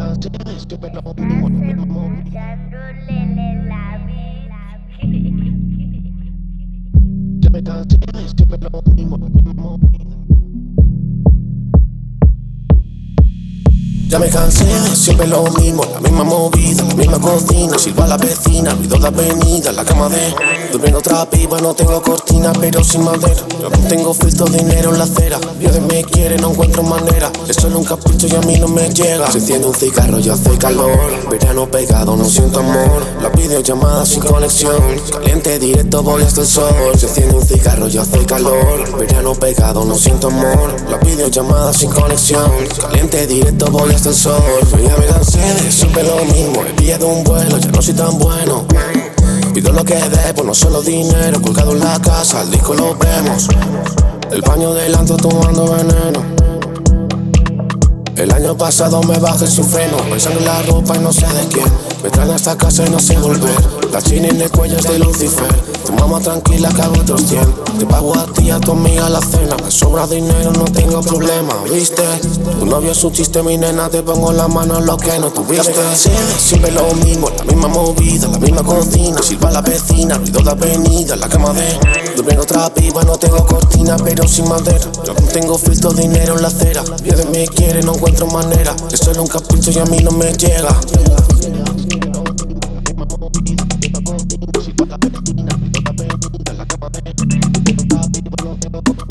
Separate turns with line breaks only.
canciones, siempre lo mismo, lo mismo. Ya me cansé de siempre lo mismo, lo mismo. Ya me cansé de siempre lo mismo, la misma movida, la misma cocina. Silba la vecina, ruido de avenida, la cama de durmiendo otra piba, no tengo cortina, pero sin madera. Yo no tengo filtro, dinero en la acera. Dios me quiere, no encuentro manera. Es solo un capricho y a mí no me llega. Se enciende un cigarro y hace calor. Verano pegado, no siento amor. Las videollamadas sin conexión. Caliente directo, voy hasta el sol. Se enciende un cigarro y hace calor. Verano pegado, no siento amor. Las videollamadas sin conexión. Caliente directo, voy hasta el sol. Ya me cansé de siempre lo mismo. He pillado un vuelo, ya no soy tan bueno. Pido lo que debo, no solo dinero. Colgado en la casa, el disco lo vemos. El baño delante tomando veneno. El año pasado me bajé sin freno, pensando en la ropa y no sé de quién. Me traen a esta casa y no sé volver. La china en el cuello es de Lucifer. Tu mamá tranquila que hago otros 100. Te pago a ti y a tu amiga la cena. Me sobra dinero, no tengo problema, ¿viste? Tu novio es un chiste, mi nena, te pongo la mano en lo que no tuviste. Siempre lo mismo, la misma movida, la misma cocina. Silba la vecina, ruido de avenida, la cama de durmiendo otra piba, no tengo cortina, pero sin madera. Yo no tengo filtro, dinero en la acera. Dios me quiere, no encuentro manera. Es solo un capricho y a mí no me llega. La cama de